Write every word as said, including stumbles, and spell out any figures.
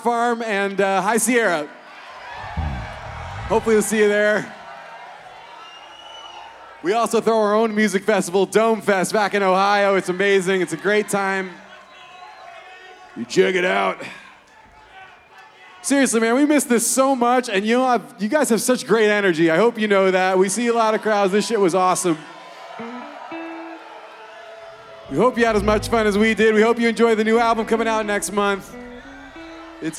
Farm and uh, High Sierra. Hopefully we'll see you there. We also throw our own music festival, Dome Fest, back in Ohio. It's amazing. It's a great time. You check it out. Seriously, man, we miss this so much, and you know, I've, you guys have such great energy. I hope you know that. We see a lot of crowds. This shit was awesome. We hope you had as much fun as we did. We hope you enjoy the new album coming out next month.